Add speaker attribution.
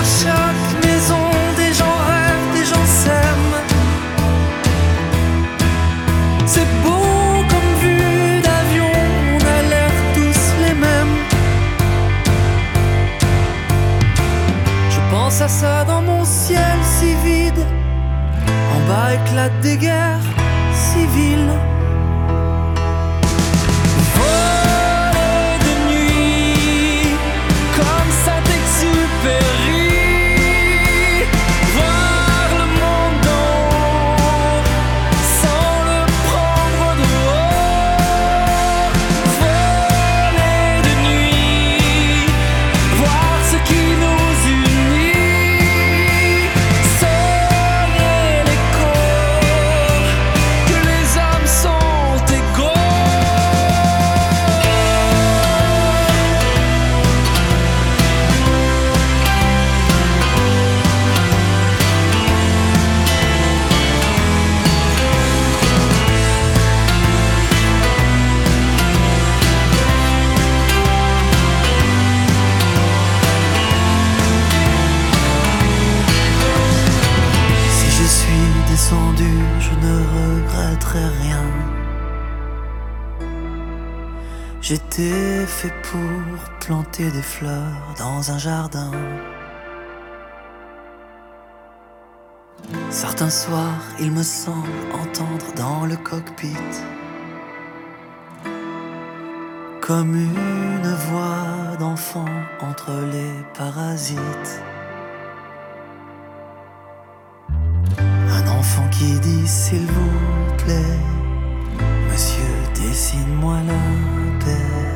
Speaker 1: chaque maison, des gens rêvent, des gens s'aiment. C'est beau comme vue d'avion, on a l'air tous les mêmes. Je pense à ça dans mon ciel si vide. En bas éclatent des guerres civiles. Voler de nuit comme Saint-Exupéry. Voir le monde d'en haut sans le prendre de haut. Voler de nuit, voir ce qui nous unit. Sonner l'écho que les hommes sont égaux. Si je suis descendu, je ne regretterai rien. J'étais fait pour planter des fleurs dans un jardin. Certains soirs, il me semble entendre dans le cockpit comme une voix d'enfant entre les parasites. Un enfant qui dit s'il vous plaît, monsieur, dessine-moi la paix.